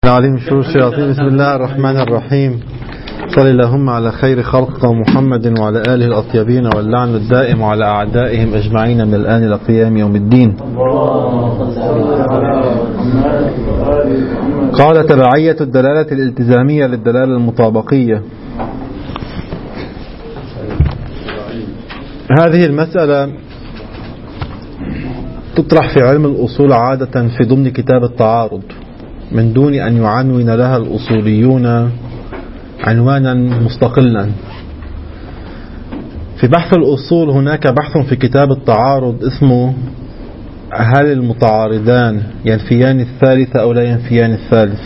العليم من شرور الشياطين. بسم الله الرحمن الرحيم. صلى اللهم على خير خلقك محمد وعلى آله الأطيبين، واللعن الدائم على أعدائهم أجمعين من الآن إلى قيام يوم الدين. قال: تبعية الدلالة الالتزامية للدلالة المطابقية. هذه المسألة تطرح في علم الأصول عادة في ضمن كتاب التعارض من دون أن يعنون لها الأصوليون عنوانا مستقلا. في بحث الأصول هناك بحث في كتاب التعارض اسمه: هل المتعارضان ينفيان الثالث أو لا ينفيان الثالث؟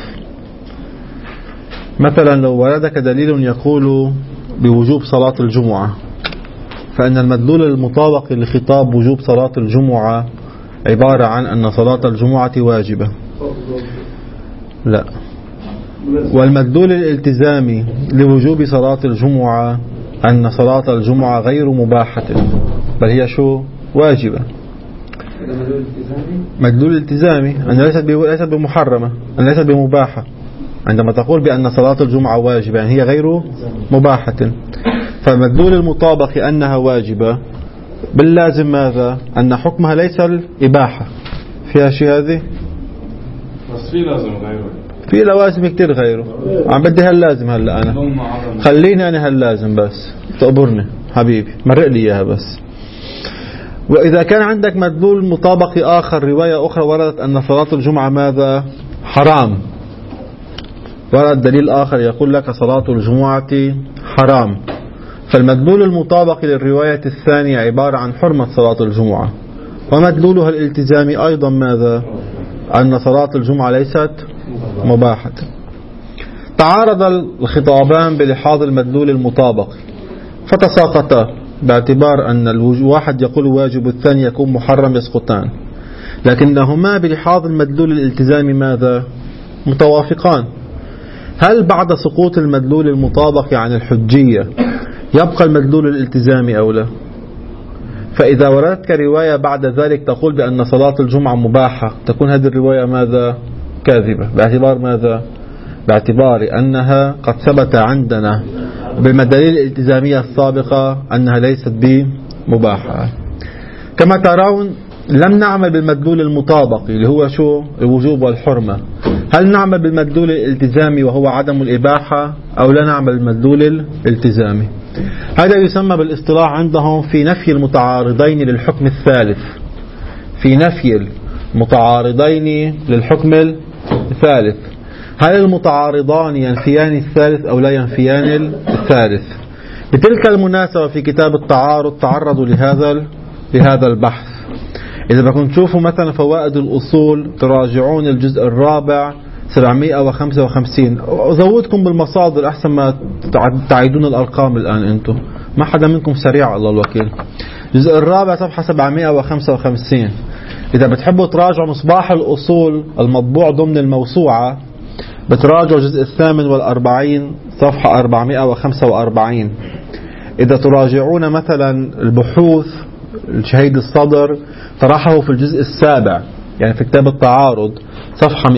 مثلا لو وردك دليل يقول بوجوب صلاة الجمعة، فإن المدلول المطابق لخطاب وجوب صلاة الجمعة عبارة عن أن صلاة الجمعة واجبة. لا. والمدلول الالتزامي لوجوب صلاة الجمعة أن صلاة الجمعة غير مباحة، بل هي واجبة. مدلول الالتزامي أن ليست بمحرمة، أن ليست بمباحة. عندما تقول بأن صلاة الجمعة واجبة يعني هي غير مباحة. فمدلول المطابق أنها واجبة باللازم ماذا؟ أن حكمها ليس الإباحة. فيها شيء هذه؟ بس في لازم غيره، في لوازم كتير غيره. عم بدي هاللازم هلا أنا، خليني أنا هاللازم بس، تقبرني حبيبي، مرق لي إياها بس. وإذا كان عندك مدلول مطابق آخر، رواية أخرى وردت أن صلاة الجمعة ماذا؟ حرام. ورد دليل آخر يقول لك صلاة الجمعة حرام. فالمدلول المطابق للرواية الثانية عبارة عن حرمة صلاة الجمعة، ومدلولها الالتزامي أيضا ماذا؟ أن صلاة الجمعة ليست مباحة. تعارض الخطابان بلحاظ المدلول المطابق فتساقطا، باعتبار أن الواحد يقول واجب والثاني يكون محرم، يسقطان. لكنهما بلحاظ المدلول الالتزامي ماذا؟ متوافقان. هل بعد سقوط المدلول المطابق عن الحجية يبقى المدلول الالتزامي أو لا؟ فإذا وردتك رواية بعد ذلك تقول بأن صلاة الجمعة مباحة، تكون هذه الرواية ماذا؟ كاذبة. باعتبار ماذا؟ باعتبار أنها قد ثبت عندنا بالمدلول الالتزامية السابقة أنها ليست بمباحة. كما ترون لم نعمل بالمدلول المطابق اللي هو الوجوب والحرمة. هل نعمل بالمدلول الالتزامي وهو عدم الإباحة، أو لا نعمل بالمدلول الالتزامي؟ هذا يسمى بالاصطلاح عندهم في نفي المتعارضين للحكم الثالث. في نفي المتعارضين للحكم الثالث، هل المتعارضان ينفيان الثالث أو لا ينفيان الثالث؟ بتلك المناسبة في كتاب التعارض تعرضوا لهذا البحث. إذا بدكم تشوفوا مثلا فوائد الأصول تراجعون الجزء الرابع 755. أزودكم بالمصادر أحسن ما تعيدون الأرقام الآن. أنتم ما حدا منكم سريع، الله الوكيل. الجزء الرابع صفحة 755. إذا بتحبوا تراجعوا مصباح الأصول المطبوع ضمن الموسوعة، بتراجعوا الجزء 48 صفحة 445. إذا تراجعون مثلا البحوث الشهيد الصدر طرحه في الجزء السابع، يعني في كتاب التعارض صفحة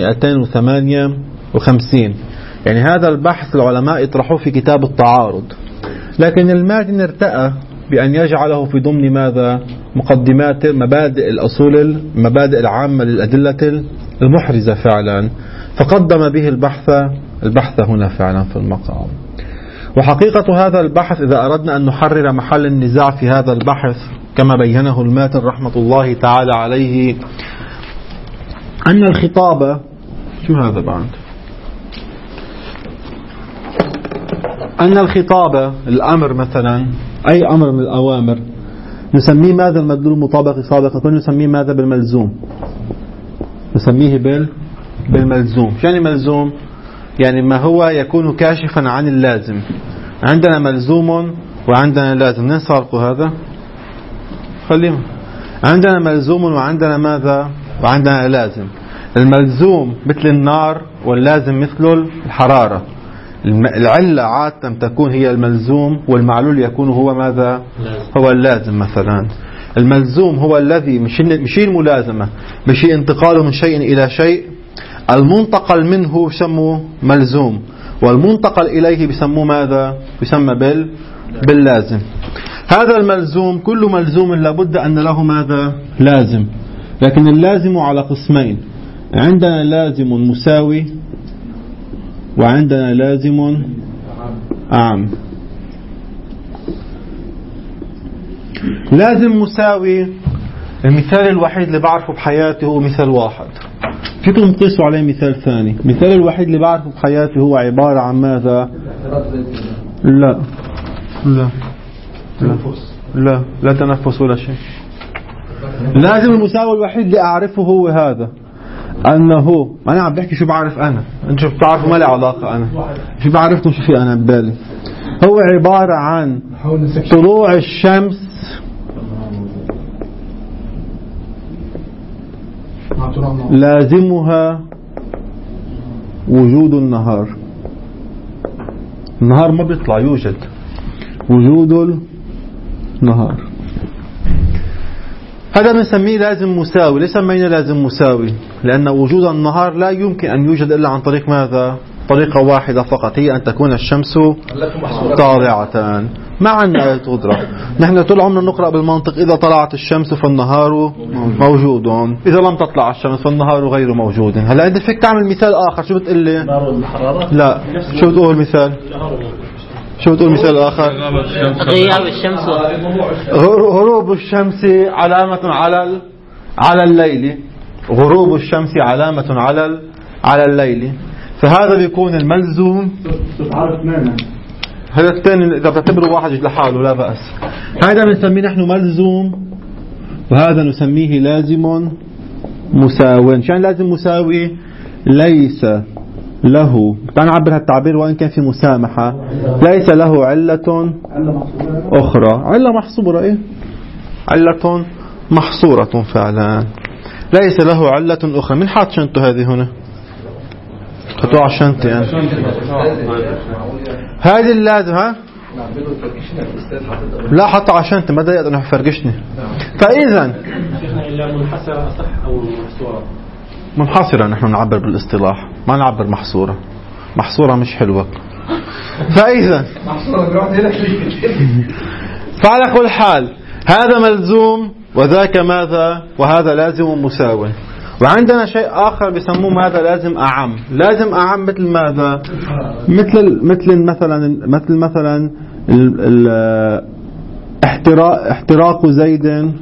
258. يعني هذا البحث العلماء يطرحوه في كتاب التعارض، لكن الماتن ارتأى بأن يجعله في ضمن ماذا؟ مقدمات مبادئ الأصول، المبادئ العامة للأدلة المحرزة فعلا، فقدم به البحث هنا فعلا في المقام. وحقيقة هذا البحث إذا أردنا أن نحرر محل النزاع في هذا البحث كما بينه الماتن رحمة الله تعالى عليه، أن الخطابة شو هذا بعد؟ أن الخطابة الأمر مثلا، أي أمر من الأوامر نسميه ماذا؟ المدلول المطابق سابقا نسميه ماذا؟ بالملزوم. نسميه بالملزوم. يعني ملزوم يعني ما هو يكون كاشفا عن اللازم. عندنا ملزوم وعندنا لازم. ننسى هذا، خلينا عندنا ملزوم وعندنا ماذا؟ وعندنا لازم. الملزوم مثل النار، واللازم مثل الحرارة. العلة عادة تكون هي الملزوم، والمعلول يكون هو ماذا؟ هو اللازم. مثلا الملزوم هو الذي مش الملازمة، مش انتقاله من شيء إلى شيء، المنتقل منه يسموه ملزوم، والمنتقل إليه بيسموه ماذا؟ يسمى باللازم. هذا الملزوم كل ملزوم لابد أن له ماذا؟ لازم. لكن اللازم على قسمين، عندنا لازم مساوي وعندنا لازم أعم. لازم مساوي المثال الوحيد اللي بعرفه بحياتي هو مثال واحد، فيكم تقيسوا عليه مثال ثاني. مثال الوحيد اللي بعرفه بحياتي هو عبارة عن ماذا؟ لا لا لا لا تنفس ولا شيء. لازم المساوي الوحيد اللي أعرفه هو هذا، أنه أنا عم بحكي شو بعرف أنا، أنتوا شو بتعرفوا ما لي علاقة، أنا شو بعرفكم شو في أنا ببالي. هو عبارة عن طلوع الشمس لازمها وجود النهار. النهار ما بيطلع، يوجد وجود النهار. هذا بنسميه لازم مساوي. ليس سمينا لازم مساوي؟ لأن وجود النهار لا يمكن أن يوجد إلا عن طريق ماذا؟ طريقة واحدة فقط، هي أن تكون الشمس طالعة. ما عندنا آية قدرة. نحن طول عمرنا نقرأ بالمنطق إذا طلعت الشمس فالنهار موجود، إذا لم تطلع الشمس فالنهار غير موجود. هلا أنت فيك تعمل مثال آخر، شو بتقول لي؟ لا، شو بتقول مثال؟ شو بتقول مثال آخر؟ غياب الشمس، غروب الشمس علامة على الليل. غروب الشمس علامة على الليل. فهذا بيكون الملزوم. هذا الثاني إذا بتعتبره واحد لحاله لا بأس. هذا بنسميه نحن ملزوم، وهذا نسميه لازم مساوي. شان لازم مساوي؟ ليس له، تعال نعبر هالتعبير وإن كان في مسامحة، ليس له علة أخرى. علة محصورة، إيه؟ علة محصورة فعلا. ليس له علة أخرى. من حاط شنطه هذه هنا؟ حطوها على الشنطة يعني. هذه اللازم، ها؟ لا، حطها على الشنطة، ما يقدر يفرقشني. فإذا منحصرة أصح أو محصورة؟ منحصرة نحن نعبر بالاصطلاح، ما نعبر محصورة. محصورة مش حلوة. فإذا فعلى كل حال هذا ملزوم وذاك ماذا؟ وهذا لازم مساوي. وعندنا شيء آخر بيسموه ماذا؟ لازم أعم. لازم أعم مثل ماذا؟ مثل مثلا احتراق زيد،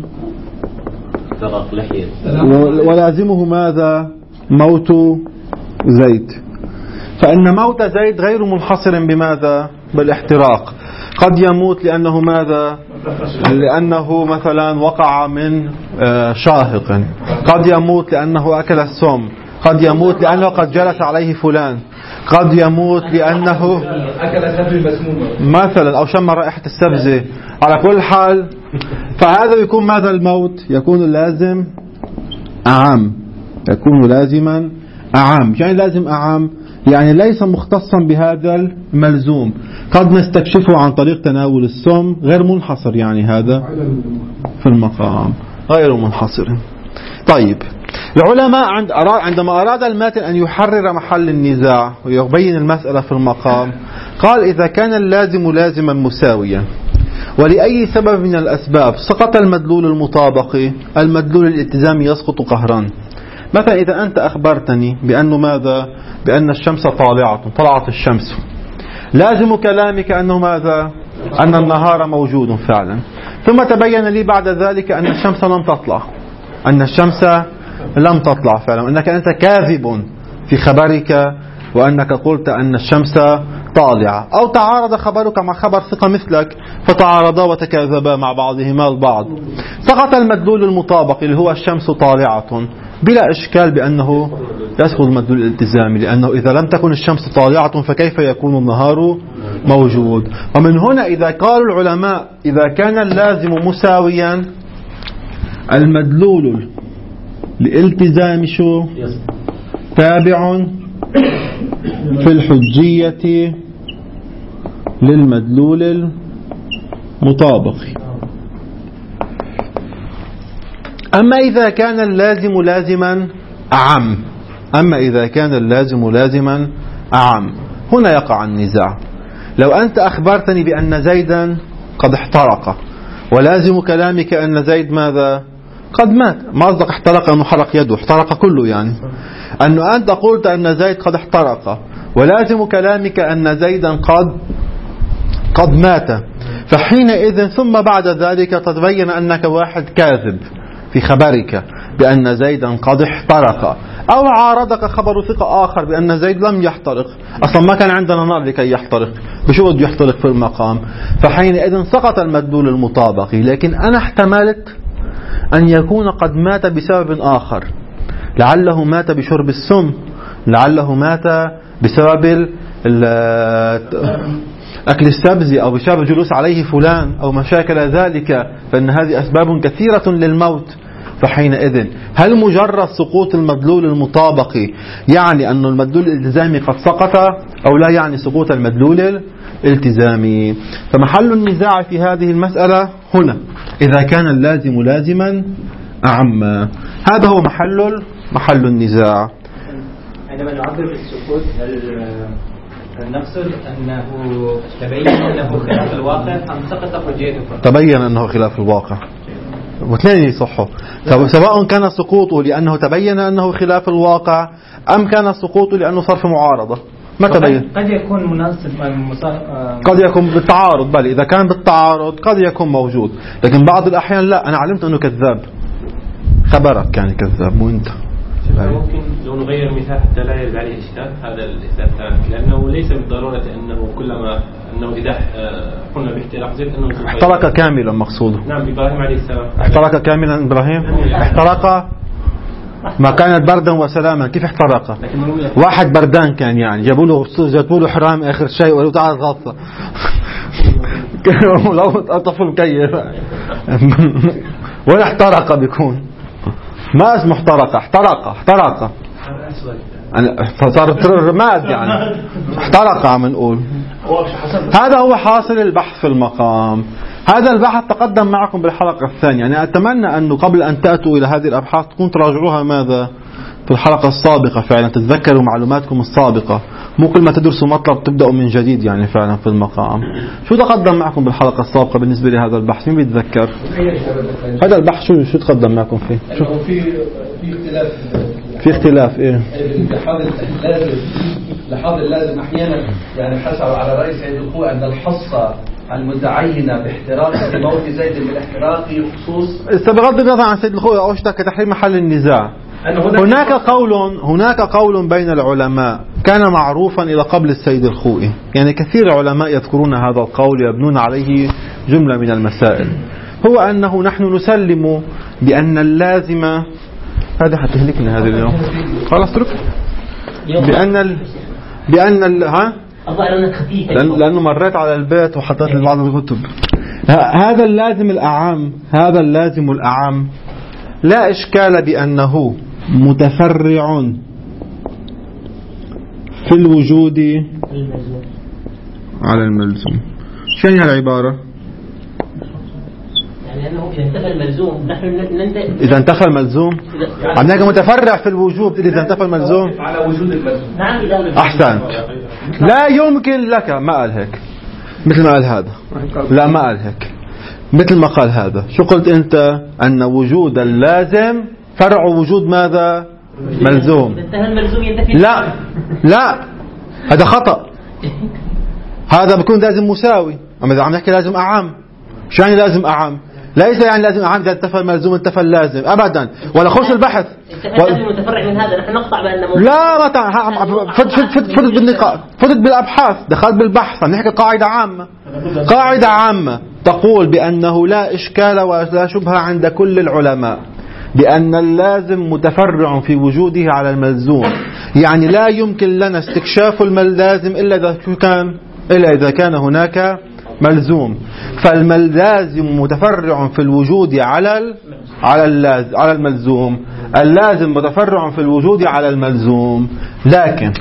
ولازمه ماذا؟ موت زيد. فإن موت زيد غير منحصر بماذا؟ بالاحتراق. قد يموت لأنه ماذا؟ لأنه مثلا وقع من شاهق، قد يموت لأنه أكل السم، قد يموت لأنه قد جلس عليه فلان، قد يموت لأنه أكل سبز مسموم مثلا أو شم رائحة السبزة. على كل حال فهذا يكون ماذا؟ الموت يكون لازم أعم، يكون لازما أعم. يعني لازم أعم يعني ليس مختصا بهذا الملزوم، قد نستكشفه عن طريق تناول السم، غير منحصر. يعني هذا في المقام غير منحصر. طيب، العلماء عندما أراد الماتن أن يحرر محل النزاع ويبين المسألة في المقام، قال إذا كان اللازم لازما مساويا ولأي سبب من الأسباب سقط المدلول المطابقي، المدلول الالتزامي يسقط قهرا. مثلا إذا أنت أخبرتني بأنه ماذا؟ بأن الشمس طلعت الشمس، لازم كلامك أنه ماذا؟ أن النهار موجود فعلا. ثم تبين لي بعد ذلك أن الشمس لم تطلع، أن الشمس لم تطلع فعلا، أنك أنت كاذب في خبرك وأنك قلت أن الشمس طالعة. أو تعارض خبرك مع خبر ثقة مثلك فتعارضا وتكاذبا مع بعضهما البعض، سقط المدلول المطابق اللي هو الشمس طالعة بلا إشكال بأنه يسقط المدلول الالتزامي، لأنه إذا لم تكن الشمس طالعة فكيف يكون النهار موجود. ومن هنا إذا قال العلماء إذا كان اللازم مساويا المدلول الالتزامي شو؟ تابع في الحجية للمدلول المطابق. أما إذا كان اللازم لازما أعم، أما إذا كان اللازم لازما أعم هنا يقع النزاع. لو أنت أخبرتني بأن زيدا قد احترق ولازم كلامك أن زيد ماذا؟ قد مات. ما قصدك احترق أنه حرق يده، احترق كله يعني. أنه أنت قلت أن زيد قد احترق ولازم كلامك أن زيدا قد مات، فحينئذ ثم بعد ذلك تتبين أنك واحد كاذب في خبرك بأن زيدا قد احترق، أو عارضك خبر ثقة آخر بأن زيد لم يحترق، أصلا ما كان عندنا نار لكي يحترق، بشو بده يحترق في المقام؟ فحينئذ سقط المدلول المطابقي. لكن أنا احتملت أن يكون قد مات بسبب آخر، لعله مات بشرب السم، لعله مات بسبب أكل السبز، أو بسبب جلوس عليه فلان، أو مشاكل ذلك، فإن هذه أسباب كثيرة للموت. فحينئذ هل مجرد سقوط المدلول المطابقي يعني أن المدلول الالتزامي قد سقط، أو لا يعني سقوط المدلول الالتزامي؟ فمحل النزاع في هذه المسألة هنا إذا كان اللازم لازما أعم، هذا هو محل النزاع. عندما نعبر بالسقوط هل نقصد أنه تبين أنه خلاف الواقع أم سقط حجيته؟ تبين أنه خلاف الواقع، واثنين يصحوا، سواء كان سقوطه لأنه تبين أنه خلاف الواقع أم كان سقوطه لأنه صار في معارضة. ما تبين، قد يكون مناسب، قد يكون بالتعارض، بل إذا كان بالتعارض قد يكون موجود، لكن بعض الأحيان لا، أنا علمت أنه كذاب، خبرك كان كذاب مو أنت. ممكن لو نغير مثال حتى لا يرد عليه إشكال هذا الإثبات الثاني، لأنه ليس بالضرورة أنه كلما أنه إذا قلنا باحتراق زيد أنه احترق كاملا مقصوده. نعم، إبراهيم عليه السلام احترق كاملا. إبراهيم احترق ما كانت بردا وسلاما. كيف احترق؟ واحد بردان كان، يعني جابوا له حرام آخر شيء وقالوا تعال غطى لو طفل مكيف ولا احترق بيكون، ما اسمه احترق صار رماد يعني، احترق عم نقول. هذا هو حاصل البحث في المقام. هذا البحث تقدم معكم بالحلقة الثانية، يعني أتمنى أنه قبل أن تأتوا إلى هذه الأبحاث تكون تراجعوها ماذا في الحلقة السابقة، فعلا تتذكروا معلوماتكم السابقة، مو كل ما تدرسوا مطلب تبدأوا من جديد يعني فعلا في المقام. شو تقدم معكم بالحلقة السابقة بالنسبة لهذا البحث؟ مين بيتذكر هذا البحث؟ شو تقدم معكم فيه؟ في اختلاف ايه؟ لحظ اللازم احيانا يعني حسب على رأي سيد القوة ان الحصة المتعينة باحتراق موت زيد بالاحتراق خصوص. بغض النظر عن سيد القوة او اشتكى تحريم محل النزاع، هناك قول بين العلماء كان معروفا إلى قبل السيد الخوئي، يعني كثير علماء يذكرون هذا القول يبنون عليه جملة من المسائل، هو أنه نحن نسلم بأن اللازم هذا حتهلكنا هذا اليوم خلاص اترك لأنه مريت على البيت وحطيت لي بعض الكتب. هذا اللازم الأعم لا إشكال بأنه متفرع في الوجود على الملزوم. شو يعني هالعبارة؟ يعني أنه إذا انتفى الملزوم نحن إذا انتفى الملزوم عندك متفرع في الوجود إذا انتفى الملزوم على وجود الملزوم. نعم إذا أحسنت. لا يمكن لك، ما قال هيك مثل ما قال هذا، لا ما قال هيك مثل ما قال هذا. شو قلت أنت؟ أن وجود اللازم فرع وجود ماذا؟ ملزوم. لا هذا خطأ، هذا بيكون لازم مساوي. أما إذا عم نحكي لازم أعم، شو يعني لازم أعم؟ ليس يعني لازم أعم إذا انتفى الملزوم انتفى اللازم أبدا، ولا خش البحث لازم متفرع من هذا نحن نقطع بأنه لا ما فتت بالنقاط، فتت بالأبحاث، دخلت بالبحث. عم نحكي قاعدة عامة تقول بأنه لا إشكال ولا شبهة عند كل العلماء بأن اللازم متفرع في وجوده على الملزوم، يعني لا يمكن لنا استكشاف اللازم إلا إذا كان هناك ملزوم. فالملازم متفرع في الوجود على الملزوم، اللازم متفرع في الوجود على الملزوم، لكن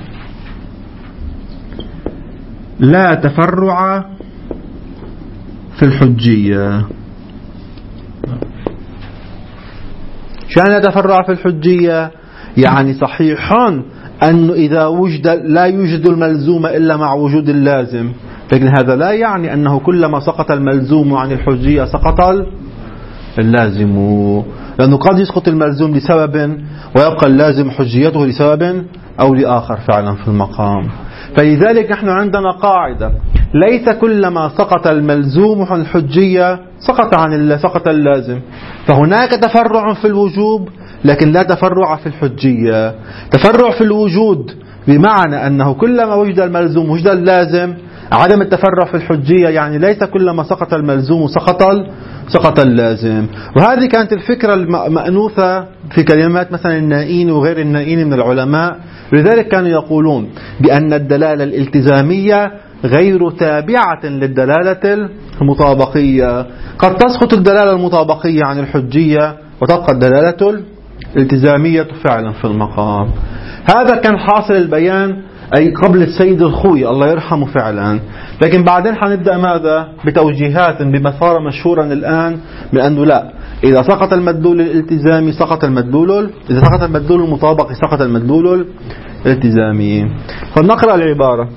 لا تفرع في الحجية. شو يعني تفرع في الحجية؟ يعني صحيح أنه إذا وجد لا يوجد الملزوم إلا مع وجود اللازم، لكن هذا لا يعني أنه كلما سقط الملزوم عن الحجية سقط اللازم، لأنه قد يسقط الملزوم لسبب ويبقى اللازم حجيته لسبب أو لآخر فعلا في المقام. فلذلك نحن عندنا قاعدة: ليس كلما سقط الملزوم عن الحجية سقط اللازم. فهناك تفرع في الوجوب لكن لا تفرع في الحجية. تفرع في الوجود بمعنى أنه كلما وجد الملزوم وجد اللازم. عدم التفرع في الحجية يعني ليس كلما سقط الملزوم سقط اللازم. وهذه كانت الفكرة المأنوثة في كلمات مثلا النائين وغير النائين من العلماء. لذلك كانوا يقولون بأن الدلالة الالتزامية غير تابعة للدلالة المطابقية. قد تسقط الدلالة المطابقية عن الحجية وتبقى الدلالة الالتزامية فعلا في المقام. هذا كان حاصل البيان أي قبل السيد الخوئي الله يرحمه فعلا. لكن بعدين حنبدأ ماذا؟ بتوجيهات بما صار مشهورا الآن بأنه لا، إذا سقط المدلول الالتزامي سقط المدلول، إذا سقط المدلول المطابقي سقط المدلول الالتزامي. فلنقرأ العبارة.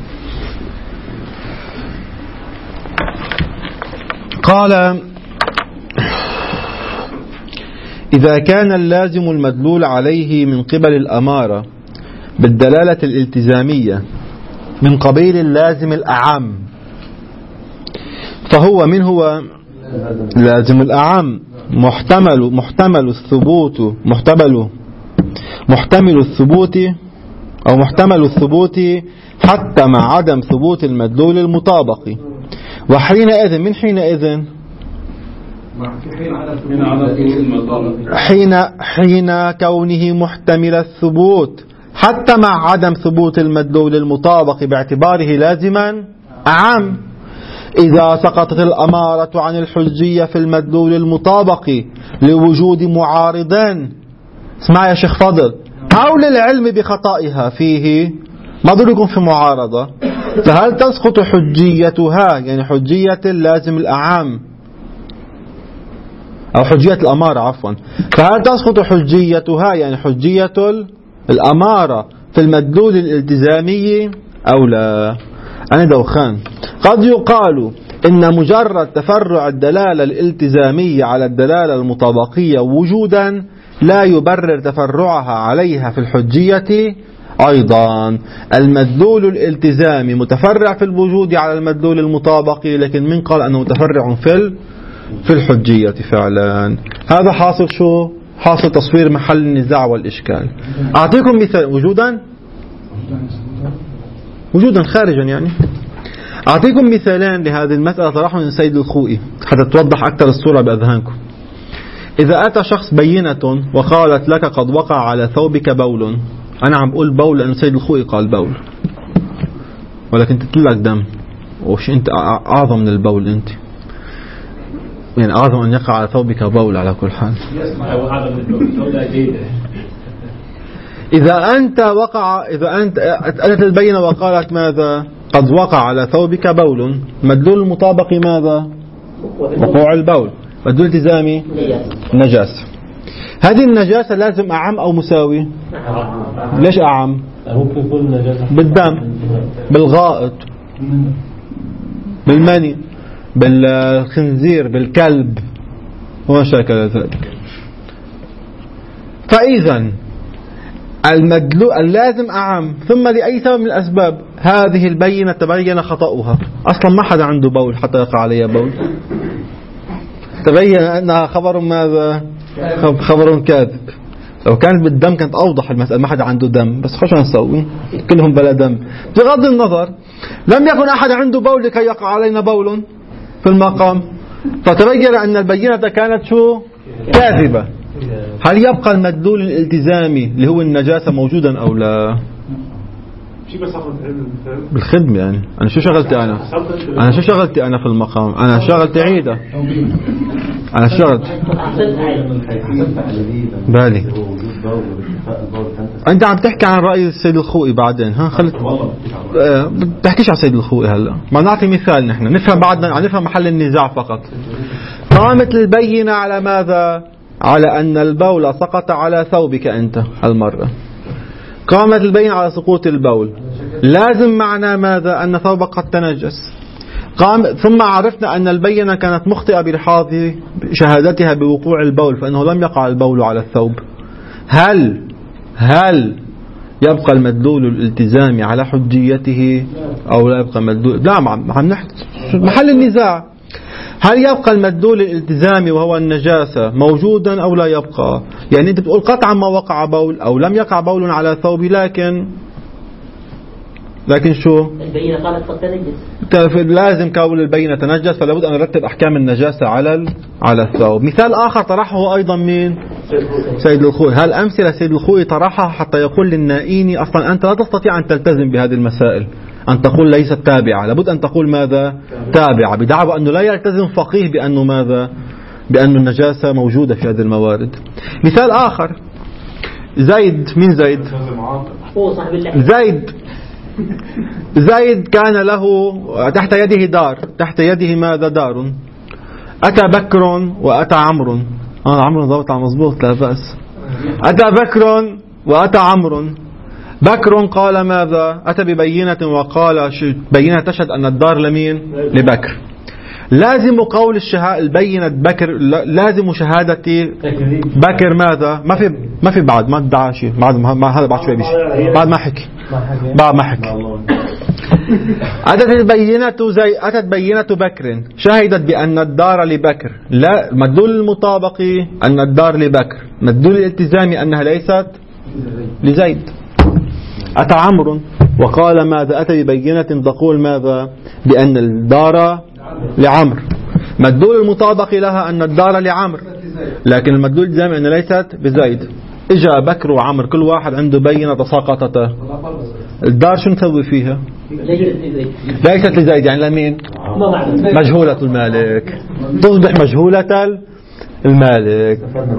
قال: إذا كان اللازم المدلول عليه من قبل الأمارة بالدلالة الالتزامية من قبيل اللازم الأعم، فهو من هو لازم الأعم محتمل الثبوت حتى مع عدم ثبوت المدلول المطابق. وحينئذ من حينئذ حين كونه محتمل الثبوت حتى مع عدم ثبوت المدلول المطابق باعتباره لازما أعم. إذا سقطت الأمارة عن الحجية في المدلول المطابق لوجود معارضين، اسمع يا شيخ فضل، أو للعلم بخطئها فيه، ما ضركم في معارضة، فهل تسقط حجيتها يعني حجية اللازم الأعم أو حجية الأمارة عفوا، فهل تسقط حجيتها يعني حجية الأمارة في المدلول الالتزامي أو لا؟ أنا دوخان. قد يقال إن مجرد تفرع الدلالة الالتزامية على الدلالة المطابقية وجودا لا يبرر تفرعها عليها في الحجية أيضا. المدلول الالتزامي متفرع في الوجود على المدلول المطابقي، لكن من قال أنه متفرع في الحجية فعلا. هذا حاصل شو؟ حاصل تصوير محل النزاع والإشكال. أعطيكم مثال وجودا خارجا يعني. أعطيكم مثالين لهذه المسألة طرحهم من السيد الخوئي حتى توضح أكثر الصورة بأذهانكم. إذا أتى شخص بينة وقالت لك قد وقع على ثوبك بول، أنا عم بقول بول لأن السيد الخوئي قال بول، ولكن تطلع دم، وش أنت أعظم من البول، أنت يعني أعظم أن يقع على ثوبك بول على كل حال. إذا أنت أتت البينة وقالت ماذا؟ قد وقع على ثوبك بول، مدلول المطابق ماذا؟ وقوع البول. مدلول التزامي نجاسة. هذه النجاسة لازم أعم أو مساوي؟ ليش أعم؟ ممكن يكون نجاسة بالدم، بالغائط، بالمني، بالخنزير، بالكلب وما شاكل ذلك. فإذا المدلول اللازم أعم، ثم لأي سبب من الأسباب هذه البينة تبين خطأها. أصلا ما حدا عنده بول حتى يقع عليه بول، تبين أنها خبر ماذا؟ خبر كاذب. لو كانت بالدم كانت أوضح المسألة، ما حدا عنده دم، بس خش نسوي كلهم بلا دم. بغض النظر لم يكن أحد عنده بول لكي يقع علينا بول في المقام، فتبين أن البينة كانت شو؟ كاذبة. هل يبقى المدلول الالتزامي اللي هو النجاسة موجودا أو لا؟ بالخدمة يعني. أنا شو شغلتي أنا في المقام؟ أنا شغلتي عيدة، أنا شغلت بالي. أنت عم تحكي عن رأي السيد الخوئي بعدين، ها خلت بتحكيش عن السيد الخوئي هلا. ما نعطي مثال، نحن نفهم بعدنا، نفهم محل النزاع فقط. قامت البينة على ماذا؟ على أن البول سقط على ثوبك أنت المرة. قامت البينة على سقوط البول، لازم معنى ماذا؟ أن ثوبك قد تنجس. ثم عرفنا أن البينة كانت مخطئة بلحاظ شهادتها بوقوع البول، فإنه لم يقع البول على الثوب. هل يبقى المدلول الالتزامي على حجيته أو لا يبقى مدلول؟ لا، عم نحكي محل النزاع. هل يبقى المدلول الالتزامي وهو النجاسة موجودا أو لا يبقى؟ يعني أنت بتقول قطعا ما وقع بول أو لم يقع بول على ثوبي، لكن شو؟ البينة قالت قد تنجس، لازم كون البينة تنجس، فلا بد أن نرتب أحكام النجاسة على الثوب. مثال آخر طرحه أيضا مين؟ سيد الخوئي. هل أمثلة سيد الخوئي طرحها حتى يقول للنائيني أصلا أنت لا تستطيع أن تلتزم بهذه المسائل، أن تقول ليست تابعة، لابد أن تقول ماذا؟ تابعة، بدعوى أنه لا يلتزم فقيه بأنه ماذا؟ بأن النجاسة موجودة في هذه الموارد. مثال آخر، زيد. من زيد؟ زيد كان له تحت يده دار، تحت يده ماذا؟ دار. أتى بكر وأتى عمرو. عمرو ضبط على مظبوط، لا بأس. أتى بكر وأتى عمرو. بكر قال ماذا؟ أتى ببينة وقال بينة تشهد أن الدار لمين؟ لبكر. لازم قول البينة بكر، لازم شهادة بكر ماذا؟ ما في بعد ما ادعى شيء، بعد هذا بعد شوي بشيء، بعد ما حكي. أتت بينة بكر شهدت بأن الدار لبكر. لا، مدلول المطابقي أن الدار لبكر، مدلول الالتزامي أنها ليست لزيد. أتى عمرو وقال ماذا؟ أتى ببينة تقول ماذا؟ بأن الدار لعمر. مدلول المطابق لها أن الدار لعمر، لكن المدلول الالتزامي أن ليست بزيد. إجا بكر وعمر كل واحد عنده بينة تساقطته، الدار شو نسوي فيها؟ ليست لزيد، يعني لمين؟ مجهولة المالك، تصبح مجهولة المالك.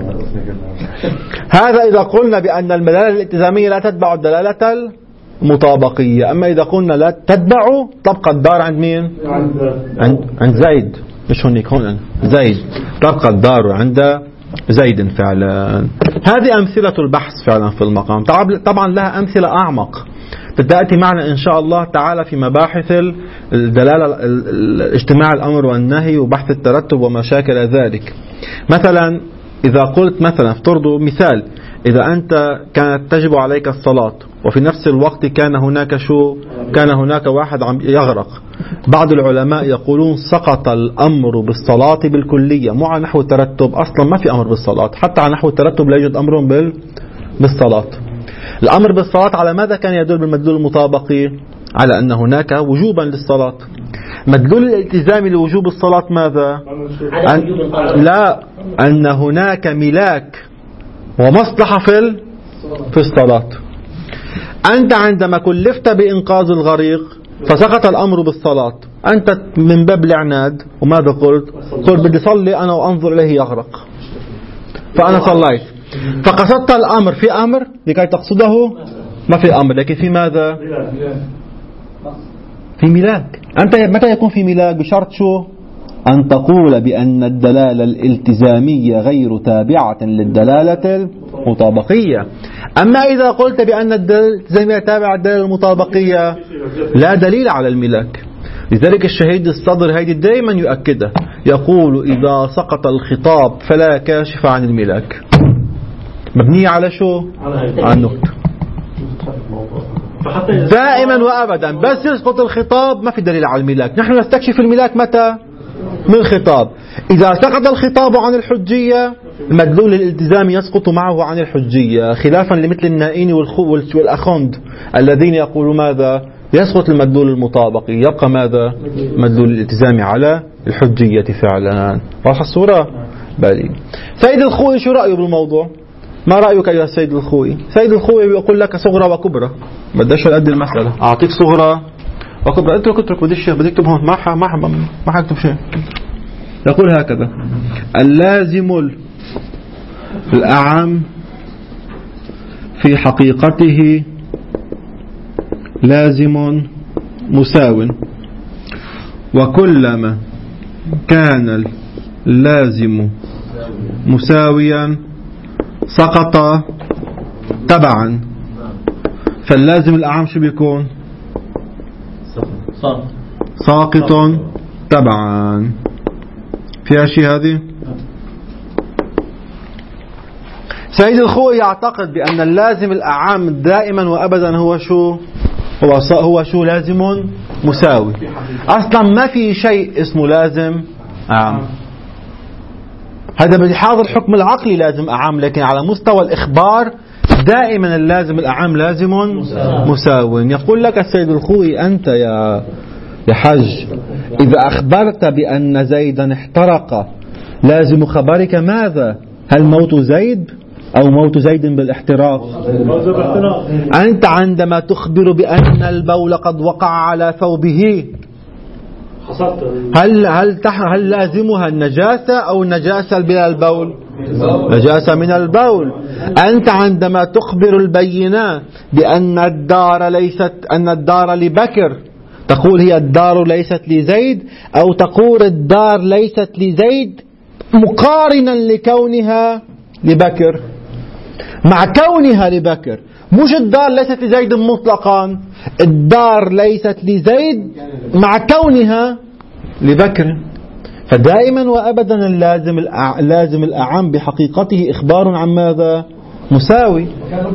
هذا إذا قلنا بأن المدلالة الالتزامية لا تتبع الدلالة المطابقية. أما إذا قلنا لا تتبع، تبقى الدار عند مين؟ عند زيد، مش هونيك، هون زيد، تبقى الدار عند زيد فعلا. هذه أمثلة البحث فعلا في المقام. طبعا لها أمثلة أعمق تأتي معنا إن شاء الله تعالى في مباحث الدلالة، اجتماع الأمر والنهي وبحث الترتب وما شاكل ذلك. مثلا إذا قلت مثلا افترضوا مثال، إذا أنت كانت تجب عليك الصلاة وفي نفس الوقت كان هناك واحد عم يغرق، بعض العلماء يقولون سقط الأمر بالصلاة بالكلية، مو على نحو الترتب، أصلا ما في أمر بالصلاة، حتى على نحو الترتب لا يوجد أمر بالصلاة. الأمر بالصلاة على ماذا كان يدل بالمدلول المطابقي؟ على أن هناك وجوبا للصلاة. مدلول الالتزام لوجوب الصلاة ماذا؟ أن هناك ملاك ومصلحة في الصلاة. أنت عندما كلفت بإنقاذ الغريق فسقط الأمر بالصلاة، أنت من باب العناد وماذا قلت بدي صلي أنا وأنظر إليه يغرق، فأنا صليت، فقصدت الأمر. في أمر لكي تقصده؟ ما في أمر، لكن في ماذا؟ في ملاك. أنت متى يكون في ملاك؟ بشرط شو؟ أن تقول بأن الدلالة الالتزامية غير تابعة للدلالة المطابقية. أما إذا قلت بأن الدلالة الالتزامية تابعة للدلالة المطابقية لا دليل على الملاك. لذلك الشهيد الصدر هيدي دائما يؤكده، يقول إذا سقط الخطاب فلا كاشف عن الملاك، مبنية على شو؟ على النكتة دائما وأبدا. بس يسقط الخطاب ما في دليل على الملاك. نحن نستكشف الملاك متى؟ من الخطاب. إذا سقط الخطاب عن الحجية المدلول الالتزامي يسقط معه عن الحجية، خلافا لمثل النائين والأخوند الذين يقولوا ماذا؟ يسقط المدلول المطابقي، يبقى ماذا؟ مدلول الالتزامي على الحجية فعلا. واضح الصورة؟ بالي. سيد الخوئي شو رأيه بالموضوع؟ ما رأيك أيها السيد الخوئي؟ سيد الخوئي يقول لك صغرى وكبرى، بديش أدي المسألة، أعطيك صغرى وكبرى، اترك بديش اكتب هون، ما حكتب شيء. يقول هكذا: اللازم الأعم في حقيقته لازم مساو، وكلما كان اللازم مساويا سقط تبعا، فاللازم الأعم شو بيكون؟ ساقط تبعا. فيها شيء هذه؟ سيد الخوئي يعتقد بأن اللازم الأعم دائما وأبدا هو شو؟ هو شو؟ لازم مساوي. أصلا ما في شيء اسمه لازم أعم. هذا بحاضر الحكم العقلي لازم أعم، لكن على مستوى الإخبار دائما اللازم الأعم لازم مساو. يقول لك السيد الخوئي أنت يا حج إذا أخبرت بأن زيدا احترق لازم خبرك ماذا؟ هل موت زيد أو موت زيد بالاحتراق؟ أنت عندما تخبر بأن البول قد وقع على ثوبه هل لازمها النجاسة أو النجاسة بلا البول؟ نجاسة من البول. أنت عندما تخبر البينة بأن الدار لبكر تقول هي الدار ليست لزيد، أو تقول الدار ليست لزيد مقارنا لكونها لبكر مع كونها لبكر، مش الدار ليست لزيد مطلقا، الدار ليست لزيد مع كونها لبكر. فدائما وأبدا اللازم الأعم بحقيقته إخبار عن ماذا؟ مساوي.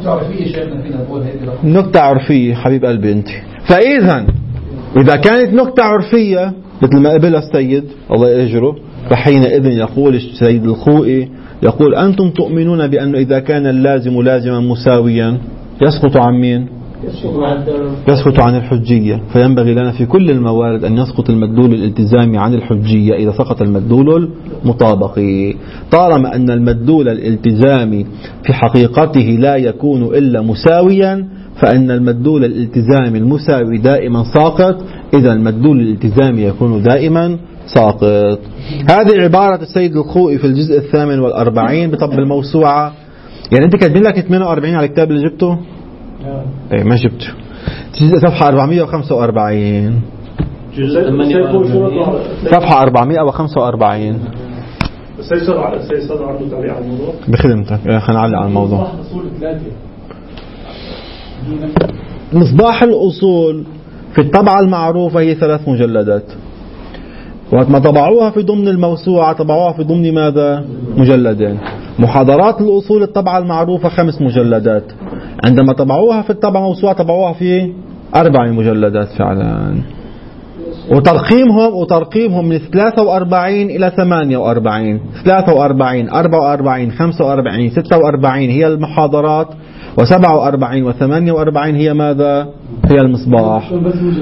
نكتة عرفية حبيب قلبي أنت. فإذا إذا كانت نكتة عرفية مثل ما قبل السيد الله يأجره، فحينئذ يقول السيد الخوئي يقول أنتم تؤمنون بأنه إذا كان اللازم لازما مساويا يسقط عن مين؟ يسقط عن الحجية. فينبغي لنا في كل الموارد أن يسقط المدلول الالتزامي عن الحجية إذا سقط المدلول المطابقي. طالما أن المدلول الالتزامي في حقيقته لا يكون إلا مساويا، فإن المدلول الالتزامي المساوي دائما ساقط، إذا المدلول الالتزامي يكون دائما ساقط. هذه عبارة السيد الخوئي في الجزء 48 بطب الموسوعة. يعني أنت كاتبين لك 48 على الكتاب اللي جبته؟ ايه ما جبته. صفحة 445 صفحة 445 بخدمتك. خلينا نعلق على الموضوع. مصباح الأصول في الطبعة المعروفة هي 3 مجلدات، وقت ما طبعوها في ضمن الموسوعة طبعوها في ضمن ماذا؟ مجلدين. محاضرات الأصول الطبعة المعروفة 5 مجلدات، عندما طبعوها في الطبعة الموسوعة طبعوها في 4 مجلدات فعلا. وترقيمهم من 43 إلى 48، 43 44 45 46 هي المحاضرات، و47 و48 هي ماذا؟ هي المصباح.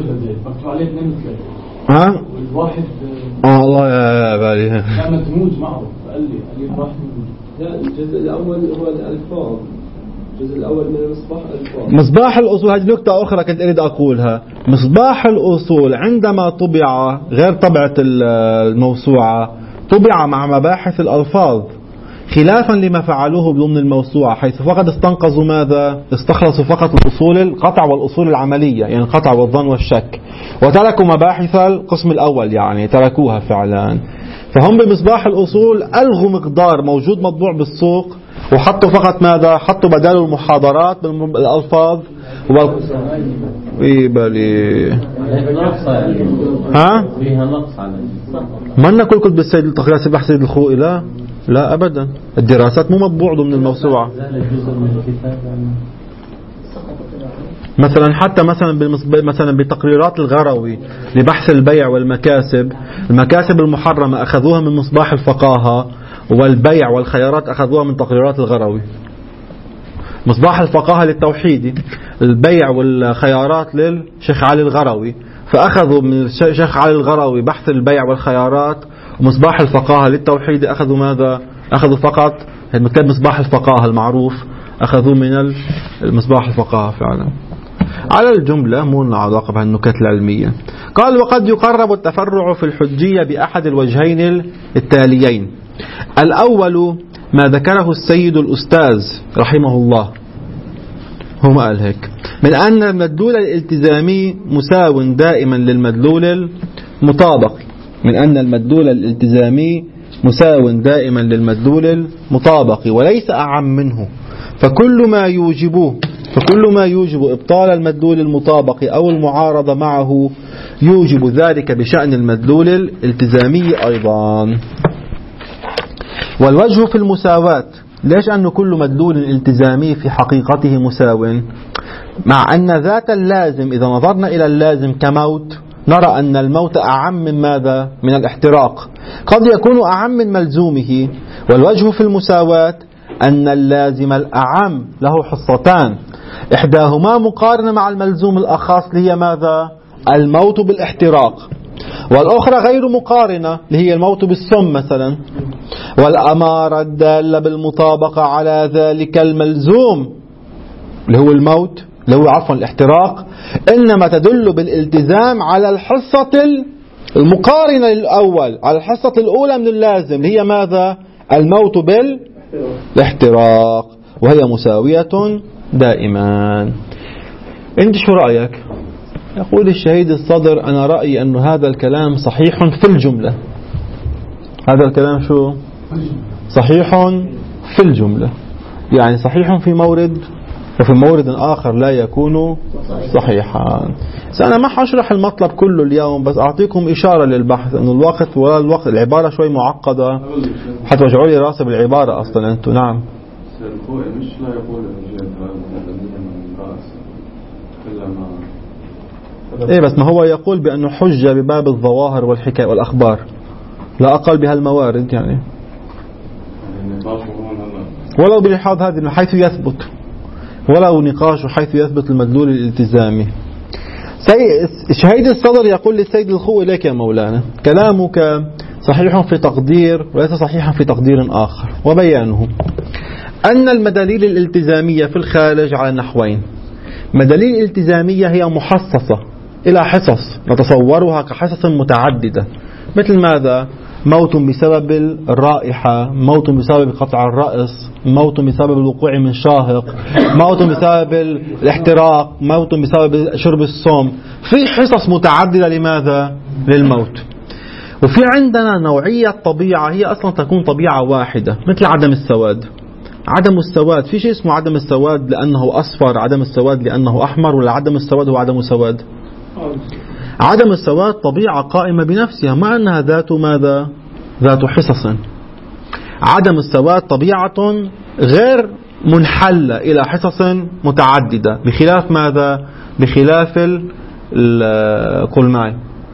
ها؟ الواحد الله يا بالي لما تموت معه قال لي الواحد لا الجزء الأول هو الألفاظ، الجزء الأول من المصباح الألفاظ. مصباح الأصول هذه نقطة أخرى كنت أريد أقولها. مصباح الأصول عندما طبع غير طبعة الموسوعة طبع مع مباحث الألفاظ، خلافا لما فعلوه ضمن الموسوعة، حيث فقط استنقذوا ماذا؟ استخلصوا فقط الأصول القطع والأصول العملية، يعني القطع والظن والشك، وتركوا مباحث القسم الأول، يعني تركوها فعلا. فهم بمصباح الأصول ألغوا مقدار موجود مطبوع بالسوق، وحطوا فقط ماذا؟ حطوا بداله المحاضرات بالألفاظ بالي. ها؟ ما لنا كل كتب السيد التقرير بحث السيد الخوئي؟ لا أبدا، الدراسات مو مطبوع ضمن الموسوعة. مثلا حتى مثلا بتقريرات الغروي لبحث البيع والمكاسب، المكاسب المحرمة أخذوها من مصباح الفقاهة، والبيع والخيارات أخذوها من تقريرات الغروي. مصباح الفقاهة للتوحيدي، البيع والخيارات للشيخ علي الغروي، فأخذوا من الشيخ علي الغروي بحث البيع والخيارات، ومصباح الفقاهة للتوحيد أخذوا ماذا؟ أخذوا فقط المكتب مصباح الفقاهة المعروف، أخذوا من المصباح الفقاهة فعلا. على الجملة مو لنا علاقة بهالنكت العلمية. قال وقد يقرب التفرع في الحجية بأحد الوجهين التاليين. الأول ما ذكره السيد الأستاذ رحمه الله، هو ما قال هيك، من أن المدلول الالتزامي مساو دائما للمدلول المطابق، من أن المدلول الالتزامي مساو دائما للمدلول المطابق وليس أعم منه، فكل ما يوجب إبطال المدلول المطابق أو المعارضة معه يوجب ذلك بشأن المدلول الالتزامي أيضا. والوجه في المساواة، ليش أن كل مدلول التزامي في حقيقته مساو، مع أن ذات اللازم إذا نظرنا إلى اللازم كموت نرى أن الموت أعم من ماذا؟ من الاحتراق، قد يكون أعم من ملزومه. والوجه في المساواة أن اللازم الأعم له حصتان، إحداهما مقارنة مع الملزوم الأخص اللي هي ماذا؟ الموت بالاحتراق، والأخرى غير مقارنة اللي هي الموت بالسم مثلا. والأمارة الدالة بالمطابقة على ذلك الملزوم اللي هو الموت اللي هو عفوا الاحتراق إنما تدل بالالتزام على الحصة المقارنة للأول، على الحصة الأولى من اللازم اللي هي ماذا؟ الموت بالاحتراق، وهي مساوية دائما. أنت شو رأيك؟ يقول الشهيد الصدر أنا رأيي أن هذا الكلام صحيح في الجملة. هذا الكلام شو؟ صحيح في الجملة، يعني صحيح في مورد وفي مورد آخر لا يكون صحيحا. أنا ما حشرح المطلب كله اليوم، بس أعطيكم إشارة للبحث أن الوقت ولا الوقت العبارة شوي معقدة حتى وجعوا لي راسي بالعبارة أصلا أنتم. نعم مش لا يقول إيه، بس ما هو يقول بأنه حجة بباب الظواهر والحكاية والأخبار لا أقل بها الموارد، يعني ولو بلحاظ هذه من حيث يثبت، ولو نقاش حيث يثبت المدلول الالتزامي. شهيد الصدر يقول للسيد الخوئي لك يا مولانا كلامك صحيح في تقدير وليس صحيحا في تقدير آخر، وبيانه أن المداليل الالتزامية في الخارج على نحوين. مداليل الالتزامية هي محصصة إلى حصص نتصورها كحصص متعددة، مثل ماذا؟ موت بسبب الرائحة، موت بسبب قطع الرأس، موت بسبب الوقوع من شاهق، موت بسبب الاحتراق، موت بسبب شرب السم. في حصص متعددة لماذا؟ للموت. وفي عندنا نوعية طبيعة هي أصلا تكون طبيعة واحدة، مثل عدم السواد. عدم السواد في شيء اسمه عدم السواد لأنه أصفر، عدم السواد لأنه أحمر، ولا عدم السواد هو عدم سواد؟ عدم السواد طبيعة قائمة بنفسها مع أنها ذات ماذا؟ ذات حصص. عدم السواد طبيعة غير منحلة إلى حصص متعددة، بخلاف ماذا؟ بخلاف قل معي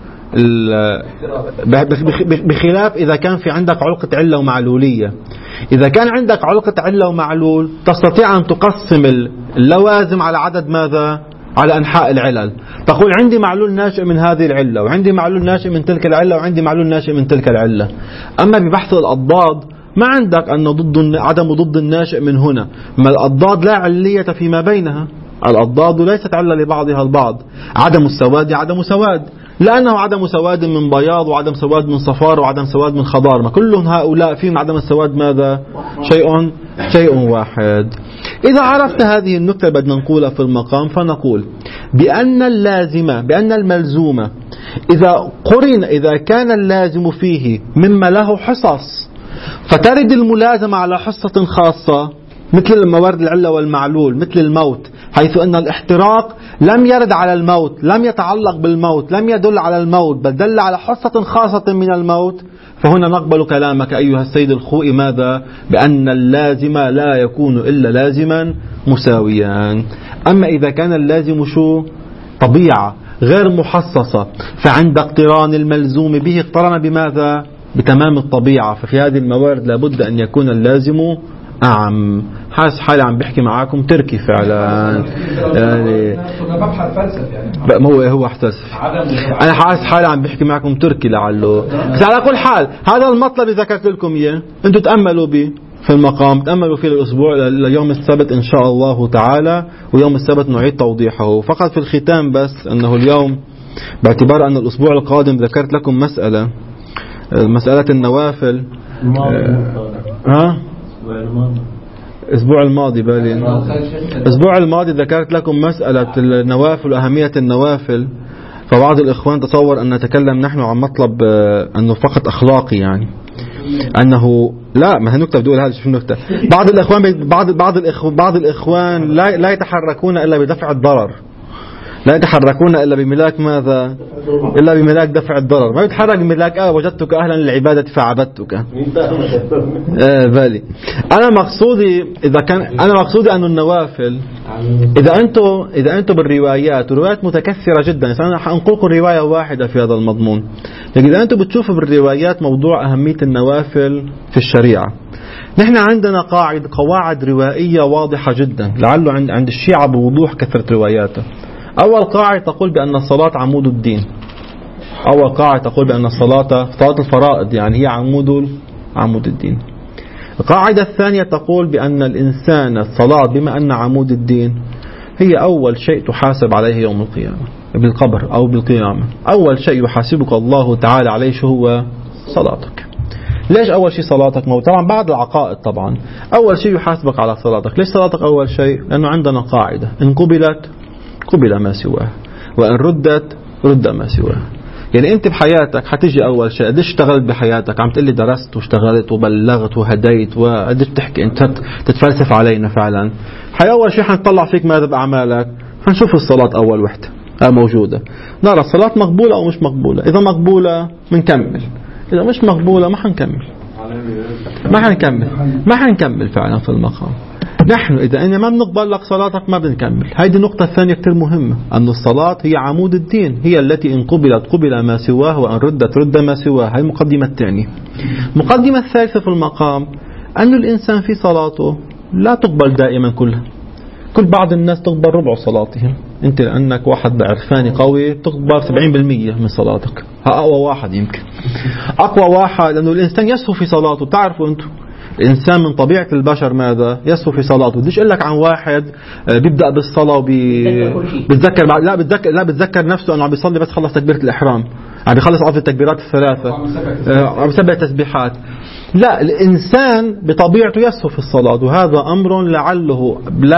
بخلاف إذا كان في عندك علقة علة ومعلولية. إذا كان عندك علقة علة ومعلول تستطيع أن تقسم اللوازم على عدد ماذا؟ على أنحاء العلل. تقول عندي معلول ناشئ من هذه العلة، وعندي معلول ناشئ من تلك العلة، وعندي معلول ناشئ من تلك العلة. أما ببحث الأضداد ما عندك أن عدم ضد الناشئ من هنا، ما الأضداد لا علية فيما بينها، الأضداد ليست علة لبعضها البعض. عدم السواد عدم سواد، لأنه عدم سواد من بياض، وعدم سواد من صفار، وعدم سواد من خضار، ما كل هؤلاء فيهم عدم السواد ماذا؟ شيء واحد. إذا عرفت هذه النكتة بدنا نقولها في المقام، فنقول بأن الملزوم إذا كان اللازم فيه مما له حصص فترد الملازمة على حصة خاصة مثل الموارد العلة والمعلول، مثل الموت، حيث أن الاحتراق لم يرد على الموت، لم يتعلق بالموت، لم يدل على الموت، بل دل على حصة خاصة من الموت. فهنا نقبل كلامك أيها السيد الخوئي ماذا؟ بأن اللازم لا يكون إلا لازما مساويا. أما إذا كان اللازم شو؟ طبيعة غير محصصة، فعند اقتران الملزوم به اقترن بماذا؟ بتمام الطبيعة. ففي هذه الموارد لابد أن يكون اللازم أعم. حاسس حالي عم بحكي معاكم تركي فعلا، يعني ببحث فلسفي يعني هو احتسف. أنا حاسس حالي عم بحكي معاكم تركي لعله، بس على كل حال هذا المطلب اللي ذكرت لكم إياه أنتم تأملوا به في المقام، تأملوا فيه الأسبوع ليوم السبت إن شاء الله تعالى، ويوم السبت نعيد توضيحه. فقط في الختام بس أنه اليوم باعتبار أن الأسبوع القادم ذكرت لكم مسألة النوافل. الأسبوع الماضي ذكرت لكم مسألة النوافل وأهمية النوافل، فبعض الإخوان تصور أن نتكلم نحن عن مطلب أنه فقط أخلاقي يعني. أنه لا، ما هي نكتة بدي أقولها. شو النكتة؟ بعض الإخوان لا يتحركون إلا بدفع الضرر، لا يتحركون إلا بملاك ماذا؟ إلا بملاك دفع الضرر. ما يتحرك بملاك وجدتك أهلا للعبادة فعبدتك. بالي أنا مقصودي أن النوافل إذا أنتم بالروايات، وروايات متكثرة جدا، أنا حأنقلكم رواية واحدة في هذا المضمون، لكن إذا أنتم بتشوفوا بالروايات موضوع أهمية النوافل في الشريعة، نحن عندنا قواعد روائية واضحة جدا، لعله عند الشيعة بوضوح كثرة رواياته. أول قاعدة تقول بأن الصلاة عمود الدين. أول قاعدة تقول بأن صلاة الفرائض يعني هي عمود الدين. القاعدة الثانية تقول بأن الإنسان الصلاة بما أن عمود الدين هي أول شيء تحاسب عليه يوم القيامة بالقبر أو بالقيامة. أول شيء يحاسبك الله تعالى عليه شو هو؟ صلاتك. ليش أول شيء صلاتك؟ طبعا بعد العقائد، طبعا أول شيء يحاسبك على صلاتك. ليش صلاتك أول شيء؟ لأنه عندنا قاعدة: إن قبلت قبل ما سواه، وإن ردت رد ما سواه. يعني أنت بحياتك حتيجي أول شيء قديش اشتغلت بحياتك؟ عم تقلي درست واشتغلت وبلغت وهديت وقديش بتحكي أنت تتفلسف علينا فعلا. أول شيء حنطلع فيك ماذا بأعمالك، حنشوف الصلاة أول وحدة موجودة، نرى الصلاة مقبولة أو مش مقبولة. إذا مقبولة منكمل، إذا مش مقبولة ما حنكمل فعلا في المقام. نحن إذا ما بنقبل لك صلاتك ما بنكمل. هذه النقطة الثانية كتير مهمة، أن الصلاة هي عمود الدين، هي التي إن قبلت قبل ما سواه وإن ردت رد ما سواه. هذه المقدمة الثانية. المقدمة الثالثة في المقام أن الإنسان في صلاته لا تقبل دائما كلها. بعض الناس تقبل ربع صلاتهم، أنت لأنك واحد عرفاني قوي تقبل 70% من صلاتك. أقوى واحد يمكن أقوى واحد، لأنه الإنسان يسهو في صلاته. تعرفوا أنتم الإنسان من طبيعة البشر ماذا؟ يسهو في صلاته. بديش أقول لك عن واحد بيبدأ بالصلاة بتذكر نفسه أنه عم بيصلي بس خلص تكبيرة الإحرام، عم بيخلص عدد التكبيرات الثلاثة، عم بيسبح تسبيحات. لا، الإنسان بطبيعته يسهو في الصلاة، وهذا أمر لعله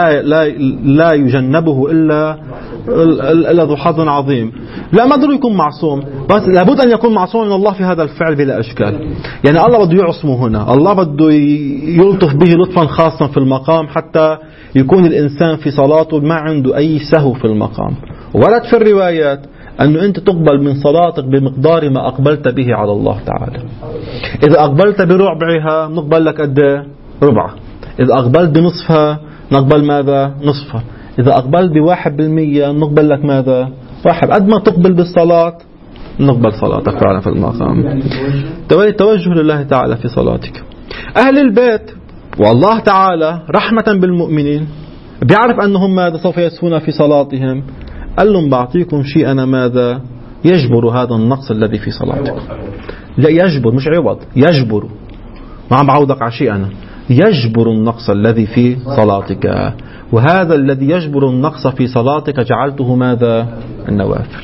لا يجنبه إلا ذو حظ عظيم. لا ما ضروري يكون معصوم، بس لابد أن يكون معصوم من الله في هذا الفعل بلا إشكال. يعني الله بده يعصمه هنا، الله بده يلطف به لطفا خاصا في المقام حتى يكون الإنسان في صلاته ما عنده أي سهو في المقام. ورد في الروايات أنه أنت تقبل من صلاتك بمقدار ما أقبلت به على الله تعالى. إذا أقبلت بربعها نقبل لك قد ربعة، إذا أقبلت بنصفها نقبل ماذا؟ نصفها، إذا أقبلت ب1% نقبل لك ماذا؟ 1. قد ما تقبل بالصلاة نقبل صلاتك فعلا في المقام. توجه لله تعالى في صلاتك. أهل البيت والله تعالى رحمة بالمؤمنين بيعرف أنهم ماذا سوف يسهون في صلاتهم، قال لهم بعطيكم شيء أنا ماذا يجبر هذا النقص الذي في صلاتك. لا يجبر، مش عوض، يجبر. ما عم بعوضك على شيء، أنا يجبر النقص الذي في صلاتك. وهذا الذي يجبر النقص في صلاتك جعلته ماذا؟ النوافل.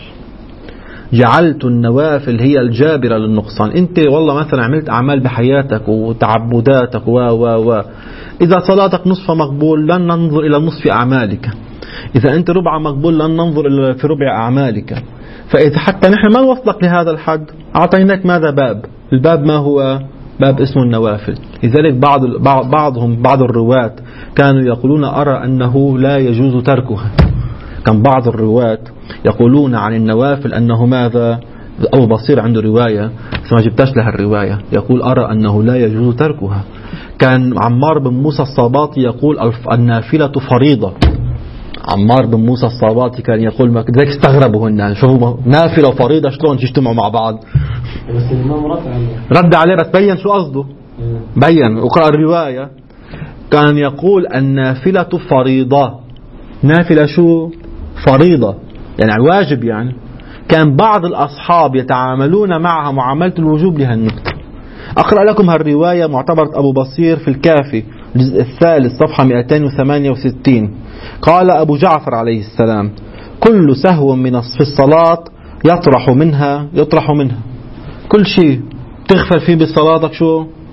جعلت النوافل هي الجابرة للنقصان. أنت والله مثلا عملت أعمال بحياتك وتعبداتك إذا صلاتك نصف مقبول لن ننظر إلى نصف أعمالك، إذا أنت ربع مقبول لن ننظر إلى في ربع أعمالك. فإذا حتى نحن ما نوصلك لهذا الحد أعطيناك ماذا؟ الباب ما هو؟ باب اسمه النوافل. لذلك بعض الرواة كانوا يقولون أرى أنه لا يجوز تركها. كان بعض الرواة يقولون عن النوافل أنه ماذا؟ أبو بصير عنده رواية ما جبتش لها الرواية، يقول أرى أنه لا يجوز تركها. كان عمار بن موسى الصاباطي يقول النافلة فريضة. عمار بن موسى الصاباطي كان يقول ما ذلك استغربوا هن، شوفوا نافلة وفريضة شلون يجتمعوا مع بعض. بس الإمام رد عليه بس بين شو قصده، بين وقرأ الرواية. كان يقول النافلة فريضة. نافلة شو؟ فريضة يعني واجب. يعني كان بعض الأصحاب يتعاملون معها معاملة الوجوب لها النقطة. أقرأ لكم هالرواية معتبرة أبو بصير في الكافي الجزء الثالث صفحة 268. قال أبو جعفر عليه السلام: كل سهو في الصلاة يطرح منها كل شيء تغفل فيه بصلاتك شو؟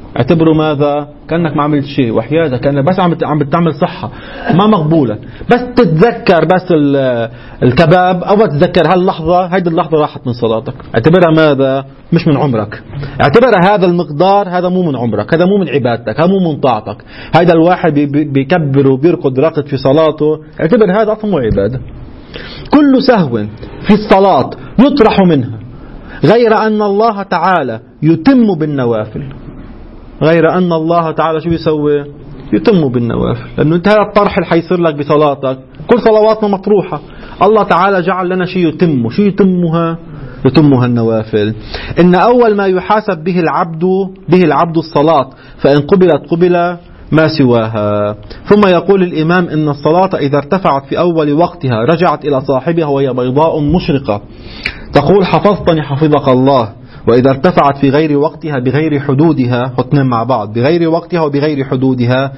اعتبره ماذا؟ كأنك ما عملت شيء، وحياتك كأنك بس عم بتعمل صحة ما مقبولة. بس تتذكر بس الكباب أو تتذكر هاللحظة، هيدي اللحظة راحت من صلاتك. اعتبرها ماذا؟ مش من عمرك. اعتبرها هذا المقدار، هذا مو من عمرك، هذا مو من عبادتك، هذا مو من طاعتك. هذا الواحد بيكبر وبيرقد راقد في صلاته، اعتبر هذا أصلا مو عبادة. كل سهو في الصلاة يطرح منها، غير أن الله تعالى يتم بالنوافل. غير أن الله تعالى شو بيسوي؟ يتم بالنوافل. لأنه انت هذا الطرح اللي حيصير لك بصلاتك، كل صلواتنا مطروحة، الله تعالى جعل لنا شيء يتم. شو يتمها؟ يتمها النوافل. إن أول ما يحاسب به العبد الصلاة، فإن قبلت قبل ما سواها. ثم يقول الإمام إن الصلاة إذا ارتفعت في أول وقتها رجعت إلى صاحبها وهي بيضاء مشرقة، تقول حفظتني حفظك الله. وإذا ارتفعت في غير وقتها بغير حدودها، حطنين مع بعض، بغير وقتها وبغير حدودها،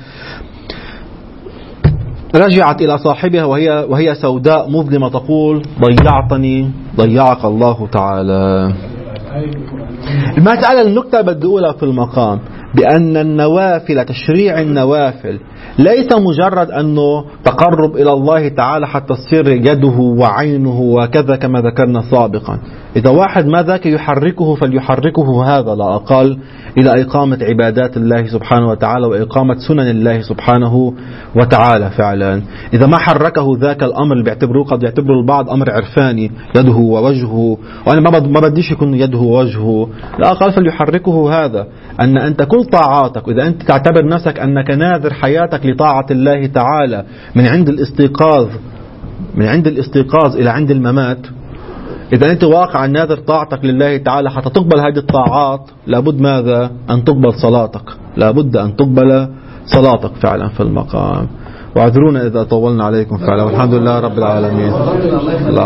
رجعت إلى صاحبها وهي سوداء مظلمة، تقول ضيعتني ضيعك الله تعالى. المسألة النكتة بدي أقولها في المقام، بأن النوافل، تشريع النوافل ليس مجرد أنه تقرب إلى الله تعالى حتى تصير يده وعينه وكذا كما ذكرنا سابقا. إذا واحد ما ذاك يحركه فليحركه هذا لا أقل إلى إقامة عبادات الله سبحانه وتعالى وإقامة سنن الله سبحانه وتعالى فعلا. إذا ما حركه ذاك الأمر اللي بيعتبروه، قد يعتبر البعض أمر عرفاني، يده ووجهه، وأنا ما بديش يكون يده ووجهه، لا أقل فليحركه هذا. أن أنت كل طاعاتك، إذا أنت تعتبر نفسك أنك ناذر حياتك لطاعة الله تعالى من عند الاستيقاظ إلى عند الممات، إذا أنت واقع ناذر طاعتك لله تعالى حتى تقبل هذه الطاعات، لابد ماذا؟ أن تقبل صلاتك، لابد أن تقبل صلاتك فعلا في المقام. واعذرونا إذا طولنا عليكم فعلا، والحمد لله رب العالمين.